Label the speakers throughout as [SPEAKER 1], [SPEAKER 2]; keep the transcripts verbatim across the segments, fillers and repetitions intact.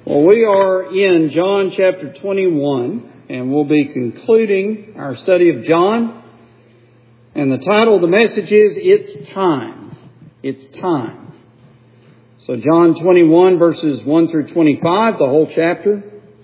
[SPEAKER 1] Well, we are in John chapter twenty-one, and we'll be concluding our study of John. And the title of the message is, It's Time. It's Time. So John twenty-one, verses one through twenty-five, the whole chapter.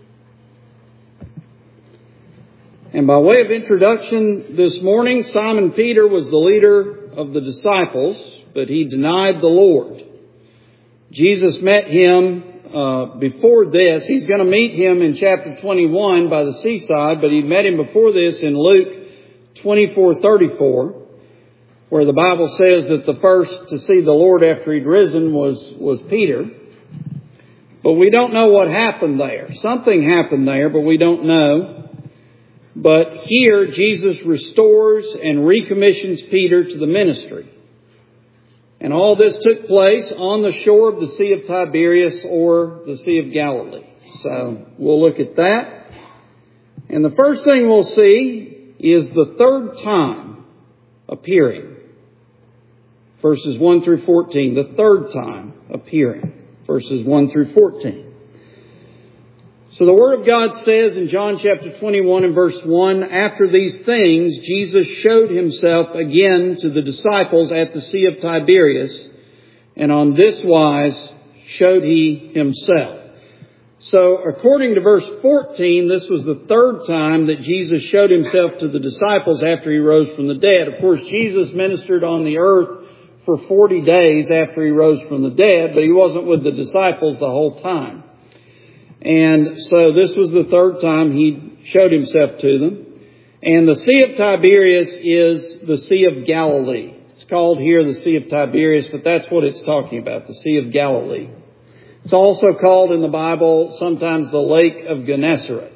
[SPEAKER 1] And by way of introduction this morning, Simon Peter was the leader of the disciples, but he denied the Lord. Jesus met him uh, before this. He's going to meet him in chapter twenty-one by the seaside, but he met him before this in Luke twenty-four thirty-four, where the Bible says that the first to see the Lord after he'd risen was, was Peter. But we don't know what happened there. Something happened there, but we don't know. But here Jesus restores and recommissions Peter to the ministry. And all this took place on the shore of the Sea of Tiberias, or the Sea of Galilee. So we'll look at that. And the first thing we'll see is the third time appearing. Verses one through fourteen. The third time appearing. Verses one through fourteen. So the Word of God says in John chapter twenty-one and verse one, After these things, Jesus showed himself again to the disciples at the Sea of Tiberias, and on this wise showed he himself. So according to verse fourteen, this was the third time that Jesus showed himself to the disciples after he rose from the dead. Of course, Jesus ministered on the earth for forty days after he rose from the dead, but he wasn't with the disciples the whole time. And so this was the third time he showed himself to them. And the Sea of Tiberias is the Sea of Galilee. It's called here the Sea of Tiberias, but that's what it's talking about, the Sea of Galilee. It's also called in the Bible sometimes the Lake of Gennesaret.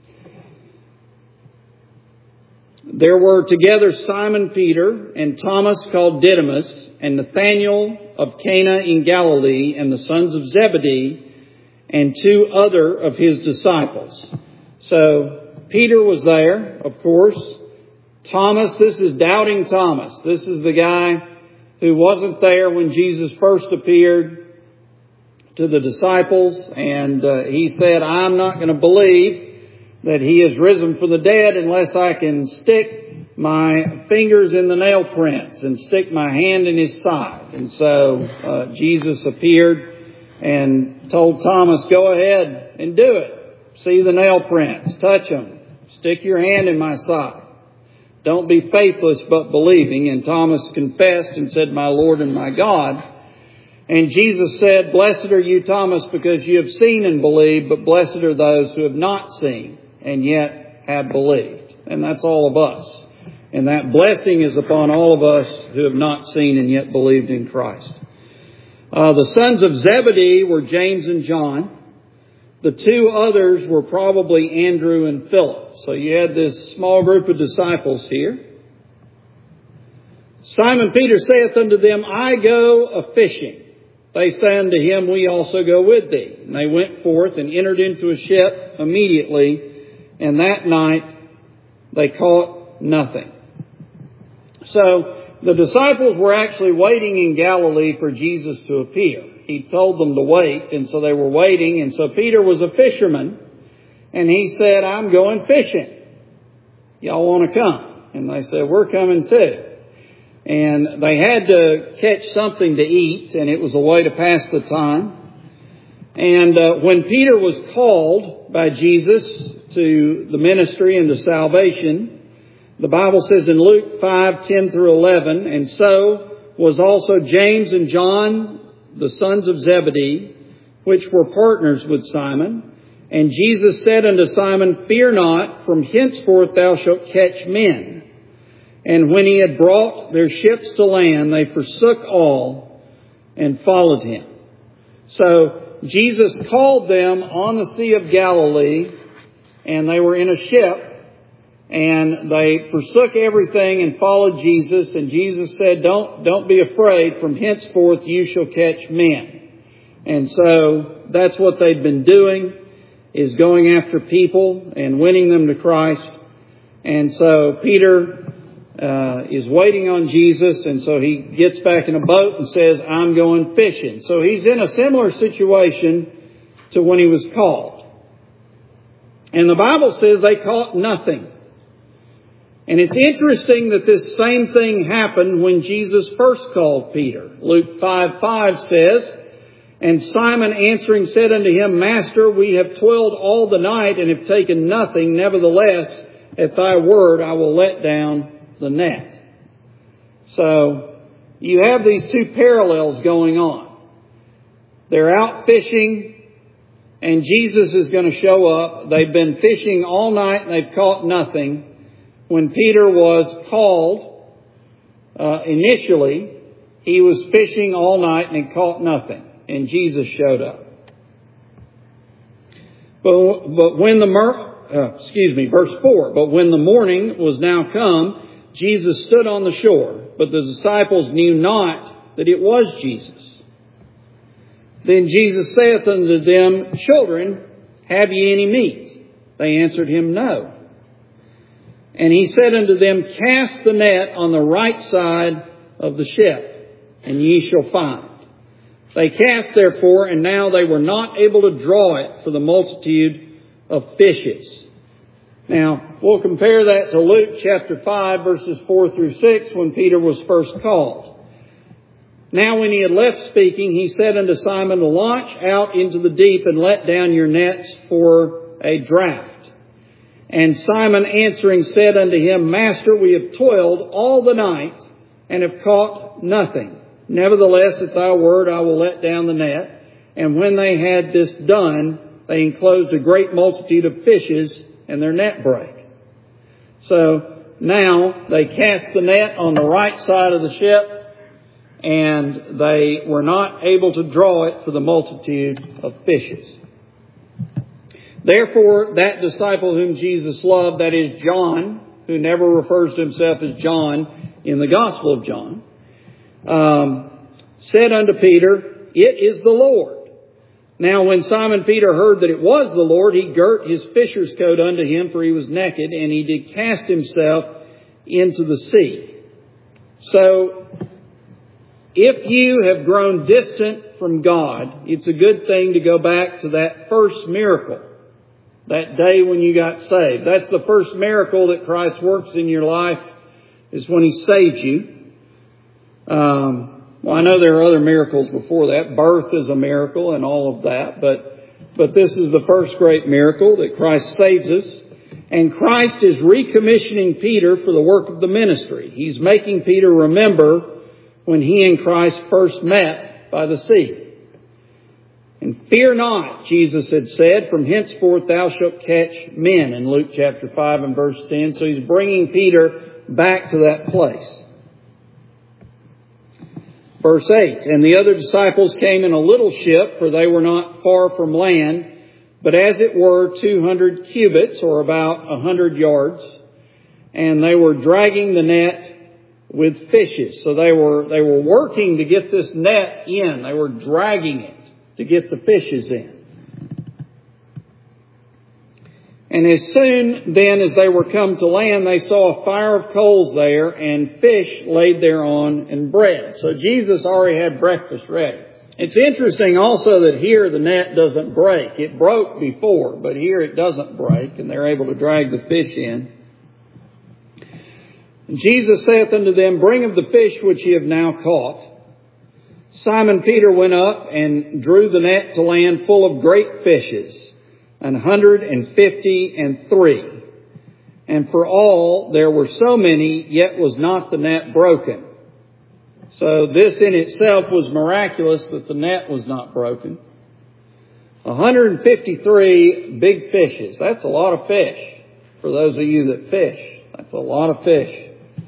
[SPEAKER 1] There were together Simon Peter and Thomas called Didymus and Nathanael of Cana in Galilee and the sons of Zebedee and two other of his disciples. So Peter was there, of course. Thomas, this is doubting Thomas. This is the guy who wasn't there when Jesus first appeared to the disciples. And uh, he said, I'm not going to believe that he is risen from the dead unless I can stick my fingers in the nail prints and stick my hand in his side. And so uh, Jesus appeared and told Thomas, go ahead and do it. See the nail prints, touch them, stick your hand in my side. Don't be faithless but believing. And Thomas confessed and said, my Lord and my God. And Jesus said, blessed are you, Thomas, because you have seen and believed, but blessed are those who have not seen and yet have believed. And that's all of us. And that blessing is upon all of us who have not seen and yet believed in Christ. Uh, the sons of Zebedee were James and John. The two others were probably Andrew and Philip. So you had this small group of disciples here. Simon Peter saith unto them, I go a-fishing. They say unto him, we also go with thee. And they went forth and entered into a ship immediately. And that night they caught nothing. So the disciples were actually waiting in Galilee for Jesus to appear. He told them to wait, and so they were waiting. And so Peter was a fisherman, and he said, I'm going fishing. Y'all want to come? And they said, we're coming too. And they had to catch something to eat, and it was a way to pass the time. And uh, when Peter was called by Jesus to the ministry and to salvation, the Bible says in Luke five, ten through eleven, and so was also James and John, the sons of Zebedee, which were partners with Simon. And Jesus said unto Simon, Fear not, from henceforth thou shalt catch men. And when he had brought their ships to land, they forsook all and followed him. So Jesus called them on the Sea of Galilee, and they were in a ship. And they forsook everything and followed Jesus. And Jesus said, don't, don't be afraid. From henceforth you shall catch men. And so that's what they'd been doing, is going after people and winning them to Christ. And so Peter uh, is waiting on Jesus. And so he gets back in a boat and says, I'm going fishing. So he's in a similar situation to when he was called. And the Bible says they caught nothing. And it's interesting that this same thing happened when Jesus first called Peter. Luke five five says, "And Simon answering said unto him, Master, we have toiled all the night and have taken nothing. Nevertheless, at thy word I will let down the net." So, you have these two parallels going on. They're out fishing, and Jesus is going to show up. They've been fishing all night and they've caught nothing. When Peter was called, uh, initially, he was fishing all night and he caught nothing. And Jesus showed up. But, but when the, mer- uh, excuse me, verse four, "But when the morning was now come, Jesus stood on the shore, but the disciples knew not that it was Jesus. Then Jesus saith unto them, Children, have ye any meat? They answered him, No. And he said unto them, Cast the net on the right side of the ship, and ye shall find. They cast therefore, and now they were not able to draw it for the multitude of fishes." Now, we'll compare that to Luke chapter five, verses four through six, when Peter was first called. "Now when he had left speaking, he said unto Simon, Launch out into the deep and let down your nets for a draught. And Simon answering said unto him, Master, we have toiled all the night and have caught nothing. Nevertheless, at thy word I will let down the net. And when they had this done, they enclosed a great multitude of fishes, and their net brake. So now they cast the net on the right side of the ship, and they were not able to draw it for the multitude of fishes. Therefore, that disciple whom Jesus loved, that is John, who never refers to himself as John in the Gospel of John, um, said unto Peter, It is the Lord. Now when Simon Peter heard that it was the Lord, he girt his fisher's coat unto him, for he was naked, and he did cast himself into the sea. So, if you have grown distant from God, it's a good thing to go back to that first miracle, that day when you got saved. That's the first miracle that Christ works in your life, is when He saves you. Um, well, I know there are other miracles before that. Birth is a miracle and all of that, but but this is the first great miracle, that Christ saves us. And Christ is recommissioning Peter for the work of the ministry. He's making Peter remember when he and Christ first met by the sea. And fear not, Jesus had said, from henceforth thou shalt catch men, in Luke chapter five and verse ten. So He's bringing Peter back to that place. Verse eight, And the other disciples came in a little ship, for they were not far from land, but as it were two hundred cubits, or about a hundred yards. And they were dragging the net with fishes. So they were, they were working to get this net in. They were dragging it to get the fishes in. And as soon then as they were come to land, they saw a fire of coals there, and fish laid thereon, and bread. So Jesus already had breakfast ready. It's interesting also that here the net doesn't break. It broke before, but here it doesn't break, and they're able to drag the fish in. And Jesus saith unto them, Bring of the fish which ye have now caught. Simon Peter went up and drew the net to land full of great fishes, an hundred and fifty and three. And for all there were so many, yet was not the net broken. So this in itself was miraculous, that the net was not broken. one hundred fifty-three big fishes. That's a lot of fish. For those of you that fish, that's a lot of fish.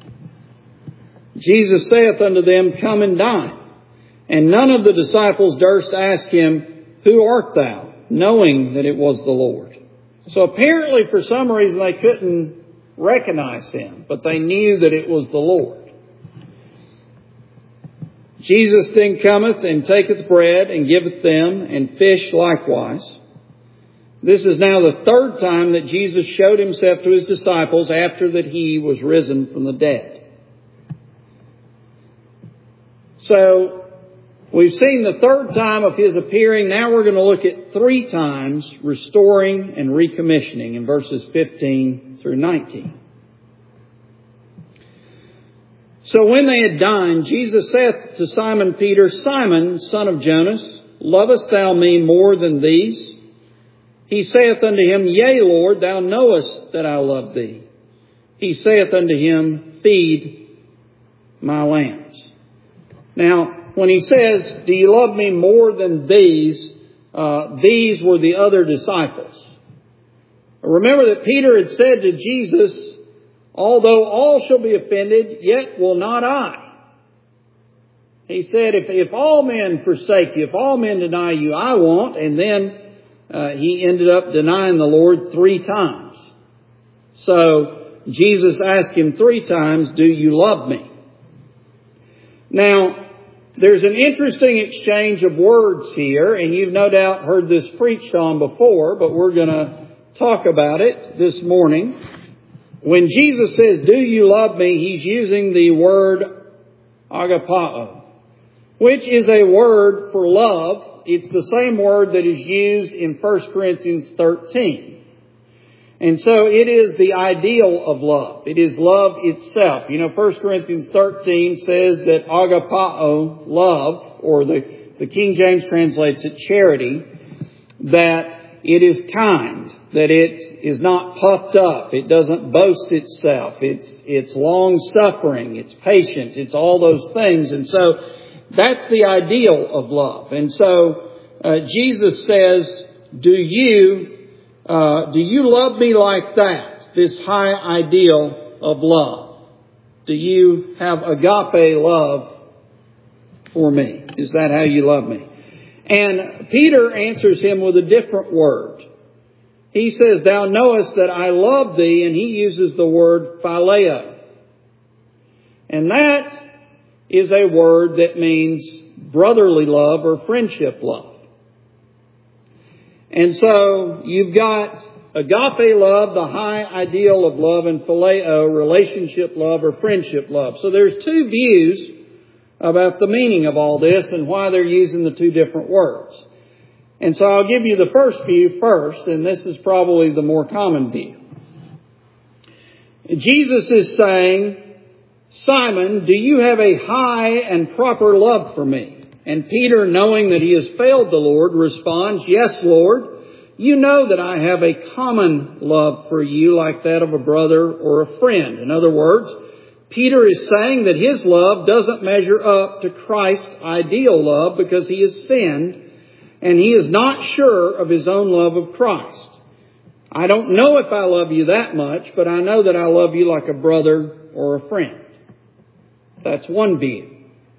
[SPEAKER 1] Jesus saith unto them, Come and dine. And none of the disciples durst ask him, Who art thou? Knowing that it was the Lord. So apparently for some reason they couldn't recognize him, but they knew that it was the Lord. Jesus then cometh and taketh bread and giveth them, and fish likewise. This is now the third time that Jesus showed himself to his disciples after that he was risen from the dead. So, We've seen the third time of His appearing. Now we're going to look at three times restoring and recommissioning in verses fifteen through nineteen. So when they had dined, Jesus saith to Simon Peter, Simon, son of Jonas, lovest thou me more than these? He saith unto him, Yea, Lord, thou knowest that I love thee. He saith unto him, Feed my lambs. Now, when he says, Do you love me more than these? Uh, these were the other disciples. Remember that Peter had said to Jesus, Although all shall be offended, yet will not I. He said, if, if all men forsake you, if all men deny you, I won't. And then uh, he ended up denying the Lord three times. So Jesus asked him three times, Do you love me? Now, there's an interesting exchange of words here, and you've no doubt heard this preached on before, but we're going to talk about it this morning. When Jesus says, Do you love me? He's using the word agapao, which is a word for love. It's the same word that is used in First Corinthians thirteen. And so it is the ideal of love. It is love itself. You know, First Corinthians thirteen says that agapao, love, or the, the King James translates it charity, that it is kind, that it is not puffed up, it doesn't boast itself, it's, it's long-suffering, it's patient, it's all those things. And so that's the ideal of love. And so uh, Jesus says, do you, uh, do you love me like that? This high ideal of love. Do you have agape love for me? Is that how you love me? And Peter answers him with a different word. He says, Thou knowest that I love thee, and he uses the word phileo. And that is a word that means brotherly love or friendship love. And so you've got agape love, the high ideal of love, and phileo, relationship love or friendship love. So there's two views about the meaning of all this and why they're using the two different words. And so I'll give you the first view first, and this is probably the more common view. Jesus is saying, Simon, do you have a high and proper love for me? And Peter, knowing that he has failed the Lord, responds, Yes, Lord, you know that I have a common love for you like that of a brother or a friend. In other words, Peter is saying that his love doesn't measure up to Christ's ideal love because he has sinned and he is not sure of his own love of Christ. I don't know if I love you that much, but I know that I love you like a brother or a friend. That's one view.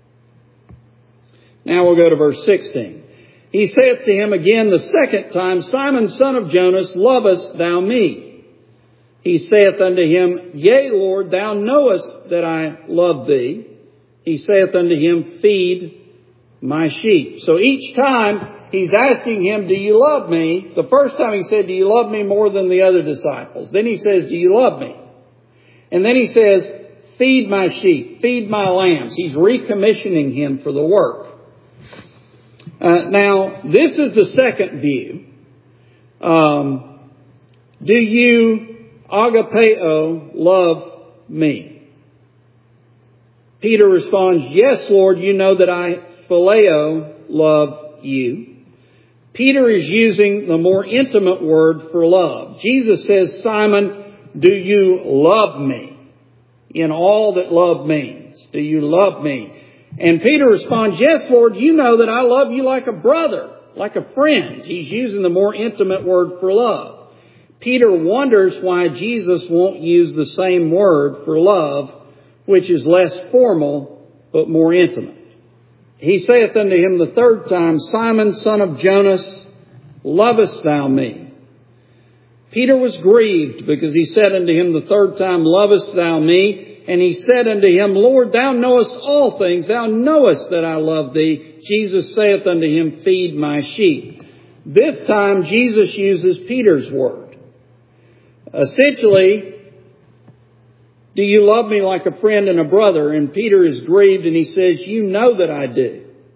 [SPEAKER 1] Now we'll go to verse sixteen. He saith to him again the second time, Simon, son of Jonas, lovest thou me? He saith unto him, Yea, Lord, thou knowest that I love thee. He saith unto him, Feed my sheep. So each time he's asking him, Do you love me? The first time he said, Do you love me more than the other disciples? Then he says, Do you love me? And then he says, Feed my sheep, feed my lambs. He's recommissioning him for the work. Uh, now, this is the second view. Um, do you agapeo love me? Peter responds, Yes, Lord, you know that I phileo love you. Peter is using the more intimate word for love. Jesus says, Simon, do you love me? In all that love means. Do you love me? And Peter responds, Yes, Lord, you know that I love you like a brother, like a friend. He's using the more intimate word for love. Peter wonders why Jesus won't use the same word for love, which is less formal, but more intimate. He saith unto him the third time, Simon, son of Jonas, lovest thou me? Peter was grieved because he said unto him the third time, Lovest thou me? And he said unto him, Lord, thou knowest all things. Thou knowest that I love thee. Jesus saith unto him, Feed my sheep. This time Jesus uses Peter's word. Essentially, do you love me like a friend and a brother? And Peter is grieved and he says, You know that I do.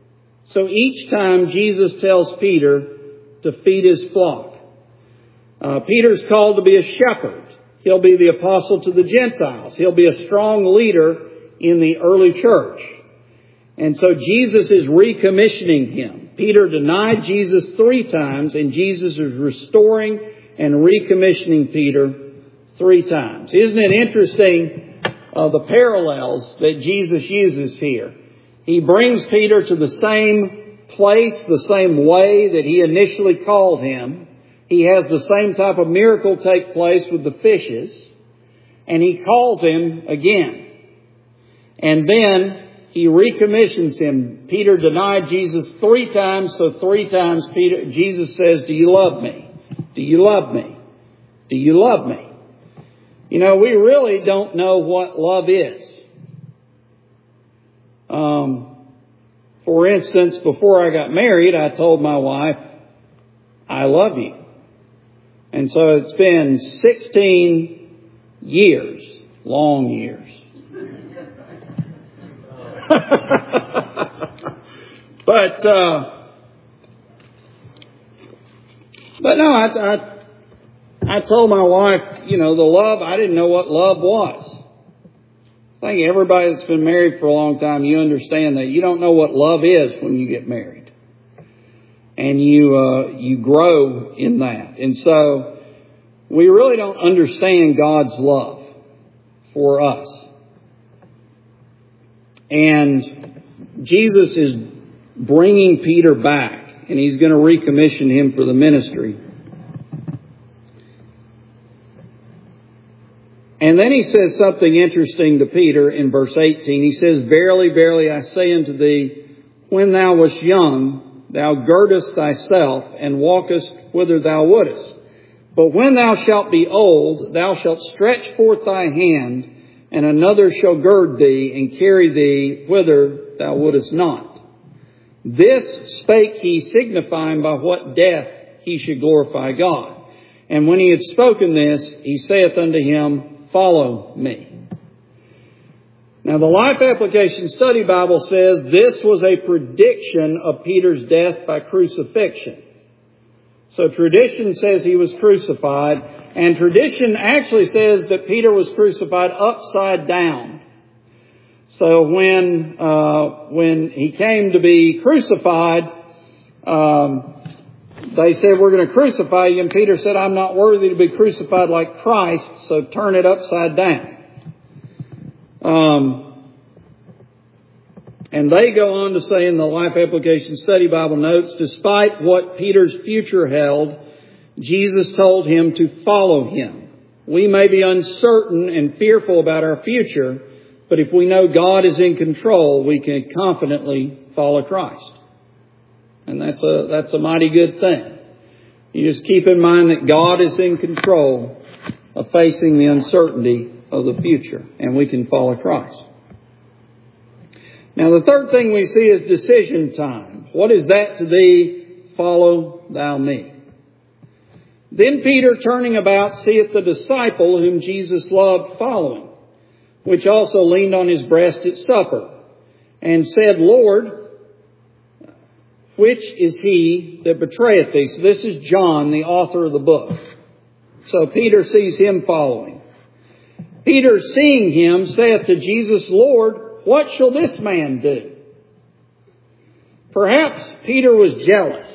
[SPEAKER 1] So each time Jesus tells Peter to feed his flock. Uh, Peter's called to be a shepherd. He'll be the apostle to the Gentiles. He'll be a strong leader in the early church. And so Jesus is recommissioning him. Peter denied Jesus three times, and Jesus is restoring and recommissioning Peter three times. Isn't it interesting uh, the parallels that Jesus uses here? He brings Peter to the same place, the same way that he initially called him. He has the same type of miracle take place with the fishes, and he calls him again. And then he recommissions him. Peter denied Jesus three times, so three times Peter, Jesus says, "Do you love me? Do you love me? Do you love me?" You know, we really don't know what love is. Um, for instance, before I got married, I told my wife, "I love you." And so it's been sixteen years, long years. but, uh, but no, I, I, I told my wife, you know, the love, I didn't know what love was. I think everybody that's been married for a long time, you understand that you don't know what love is when you get married. And you, uh, you grow in that. And so we really don't understand God's love for us. And Jesus is bringing Peter back, and he's going to recommission him for the ministry. And then he says something interesting to Peter in verse eighteen. He says, "Verily, verily, I say unto thee, when thou wast young, thou girdest thyself and walkest whither thou wouldest. But when thou shalt be old, thou shalt stretch forth thy hand, and another shall gird thee and carry thee whither thou wouldest not. This spake he, signifying by what death he should glorify God. And when he had spoken this, he saith unto him, Follow me." Now the Life Application Study Bible says this was a prediction of Peter's death by crucifixion. So tradition says he was crucified, and tradition actually says that Peter was crucified upside down. So when uh, when he came to be crucified, um, they said, "We're going to crucify you," and Peter said, "I'm not worthy to be crucified like Christ, so turn it upside down." Um, and they go on to say in the Life Application Study Bible notes, despite what Peter's future held, Jesus told him to follow him. We may be uncertain and fearful about our future, but if we know God is in control, we can confidently follow Christ. And that's a, that's a mighty good thing. You just keep in mind that God is in control of facing the uncertainty of the future, and we can follow Christ. Now the third thing we see is decision time. What is that to thee? Follow thou me. Then Peter, turning about, seeth the disciple whom Jesus loved following, which also leaned on his breast at supper, and said, Lord, which is he that betrayeth thee? So this is John, the author of the book. So Peter sees him following. Peter, seeing him, saith to Jesus, Lord, what shall this man do? Perhaps Peter was jealous.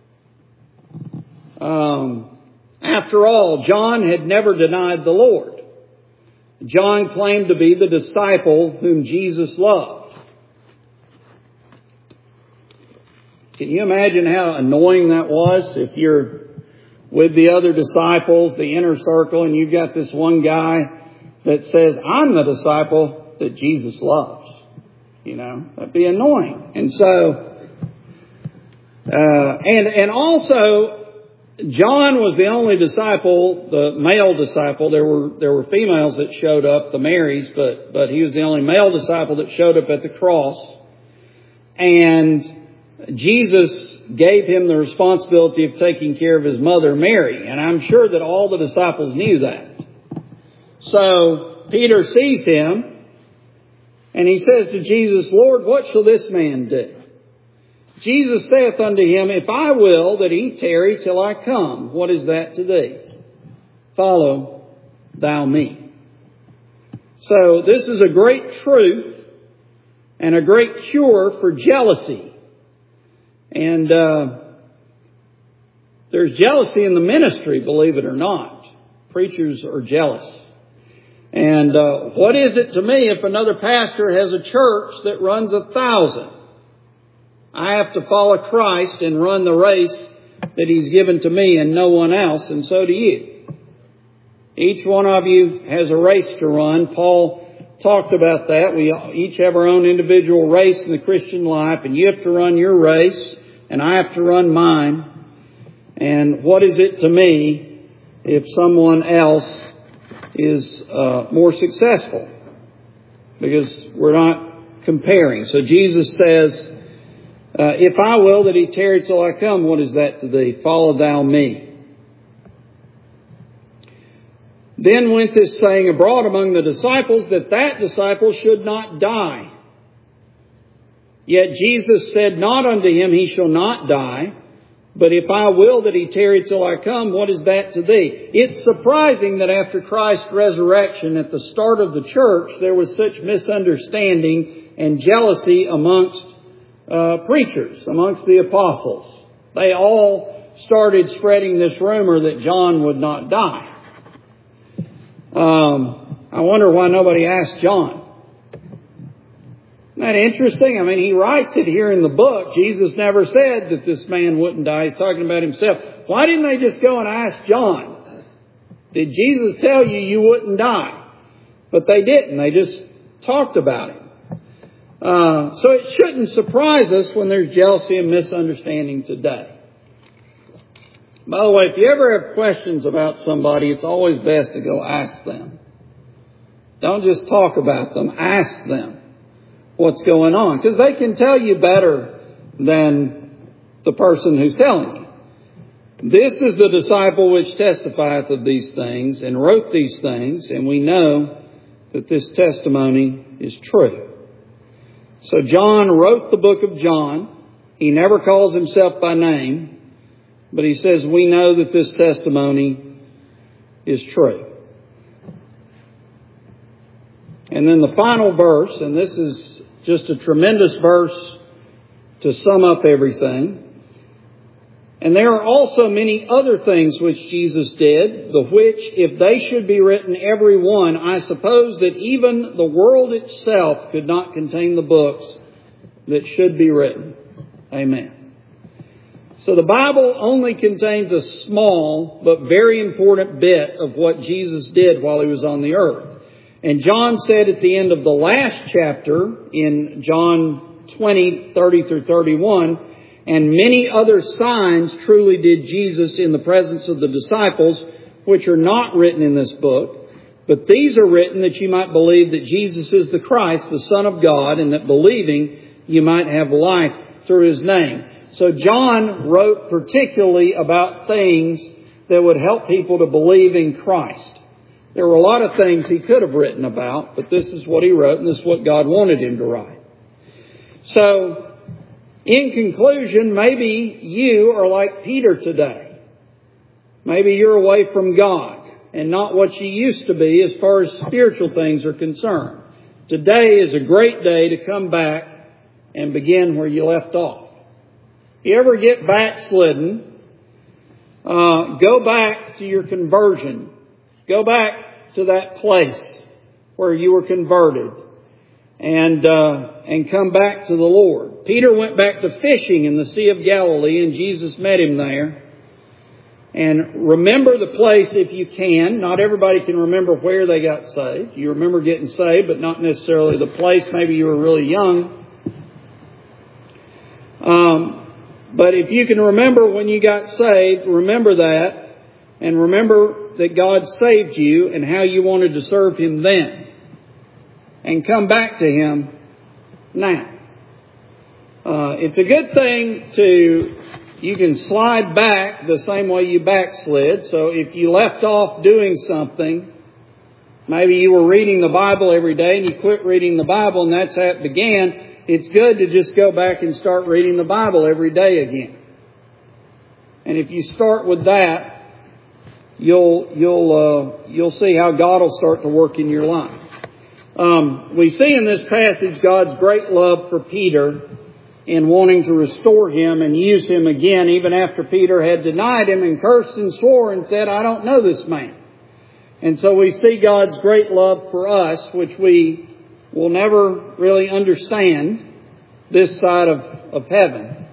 [SPEAKER 1] Um, after all, John had never denied the Lord. John claimed to be the disciple whom Jesus loved. Can you imagine how annoying that was if you're with the other disciples, the inner circle, and you've got this one guy that says, I'm the disciple that Jesus loves. You know, that'd be annoying. And so, uh, and, and also, John was the only disciple, the male disciple. There were, there were females that showed up, the Marys, but, but he was the only male disciple that showed up at the cross. And Jesus gave him the responsibility of taking care of his mother, Mary. And I'm sure that all the disciples knew that. So Peter sees him and he says to Jesus, Lord, what shall this man do? Jesus saith unto him, If I will that he tarry till I come, what is that to thee? Follow thou me. So this is a great truth and a great cure for jealousy. And uh, there's jealousy in the ministry, believe it or not. Preachers are jealous. And uh, what is it to me if another pastor has a church that runs a thousand? I have to follow Christ and run the race that He's given to me and no one else, and so do you. Each one of you has a race to run. Paul talked about that. We each have our own individual race in the Christian life, and you have to run your race, and I have to run mine. And what is it to me if someone else is uh, more successful? Because we're not comparing. So Jesus says, Uh, if I will that he tarry till I come, what is that to thee? Follow thou me. Then went this saying abroad among the disciples, that that disciple should not die. Yet Jesus said not unto him, He shall not die. But if I will that he tarry till I come, what is that to thee? It's surprising that after Christ's resurrection at the start of the church, there was such misunderstanding and jealousy amongst Uh, preachers, amongst the apostles. They all started spreading this rumor that John would not die. Um, I wonder why nobody asked John. Isn't that interesting? I mean, he writes it here in the book. Jesus never said that this man wouldn't die. He's talking about himself. Why didn't they just go and ask John? Did Jesus tell you you wouldn't die? But they didn't. They just talked about it. Uh, so it shouldn't surprise us when there's jealousy and misunderstanding today. By the way, if you ever have questions about somebody, it's always best to go ask them. Don't just talk about them. Ask them what's going on, because they can tell you better than the person who's telling you. This is the disciple which testifieth of these things and wrote these things, and we know that this testimony is true. So John wrote the book of John. He never calls himself by name, but he says we know that this testimony is true. And then the final verse, and this is just a tremendous verse to sum up everything. And there are also many other things which Jesus did, the which, if they should be written every one, I suppose that even the world itself could not contain the books that should be written. Amen. So the Bible only contains a small but very important bit of what Jesus did while He was on the earth. And John said at the end of the last chapter in John twenty, thirty through thirty-one, and many other signs truly did Jesus in the presence of the disciples, which are not written in this book. But these are written that you might believe that Jesus is the Christ, the Son of God, and that believing you might have life through His name. So John wrote particularly about things that would help people to believe in Christ. There were a lot of things he could have written about, but this is what he wrote, and this is what God wanted him to write. So, in conclusion, maybe you are like Peter today. Maybe you're away from God and not what you used to be as far as spiritual things are concerned. Today is a great day to come back and begin where you left off. If you ever get backslidden, uh, go back to your conversion. Go back to that place where you were converted. And uh, and come back to the Lord. Peter went back to fishing in the Sea of Galilee, and Jesus met him there. And remember the place if you can. Not everybody can remember where they got saved. You remember getting saved, but not necessarily the place. Maybe you were really young. Um, but if you can remember when you got saved, remember that. And remember that God saved you and how you wanted to serve Him then. And come back to Him now. Uh, it's a good thing to, you can slide back the same way you backslid. So if you left off doing something, maybe you were reading the Bible every day and you quit reading the Bible and that's how it began. it's good to just go back and start reading the Bible every day again. And if you start with that, you'll you'll uh, you'll see how God will start to work in your life. Um, we see in this passage God's great love for Peter in wanting to restore him and use him again, even after Peter had denied him and cursed and swore and said, "I don't know this man." And so we see God's great love for us, which we will never really understand this side of, of heaven.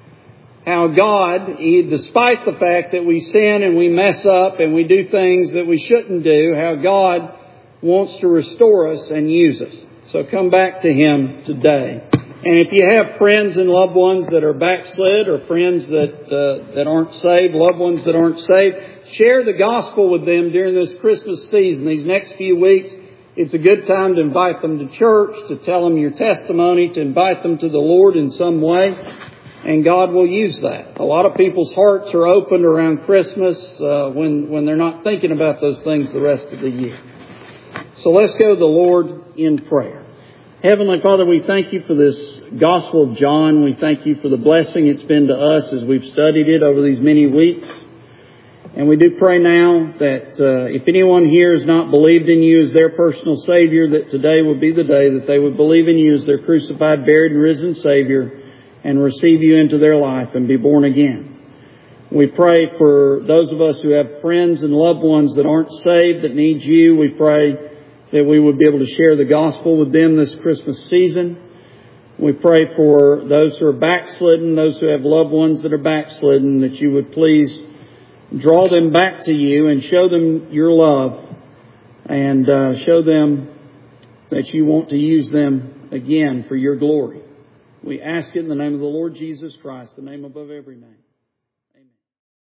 [SPEAKER 1] How God, he, despite the fact that we sin and we mess up and we do things that we shouldn't do, how God wants to restore us and use us. So come back to Him today. And if you have friends and loved ones that are backslid, or friends that uh, that aren't saved, loved ones that aren't saved, share the gospel with them during this Christmas season. These next few weeks, it's a good time to invite them to church, to tell them your testimony, to invite them to the Lord in some way. And God will use that. A lot of people's hearts are opened around Christmas uh, when, when they're not thinking about those things the rest of the year. So let's go to the Lord in prayer. Heavenly Father, we thank You for this Gospel of John. We thank You for the blessing it's been to us as we've studied it over these many weeks. And we do pray now that uh, if anyone here has not believed in You as their personal Savior, that today would be the day that they would believe in You as their crucified, buried, and risen Savior and receive You into their life and be born again. We pray for those of us who have friends and loved ones that aren't saved, that need You. We pray that we would be able to share the gospel with them this Christmas season. We pray for those who are backslidden, those who have loved ones that are backslidden, that You would please draw them back to You and show them Your love, and uh, show them that You want to use them again for Your glory. We ask it in the name of the Lord Jesus Christ, the name above every name.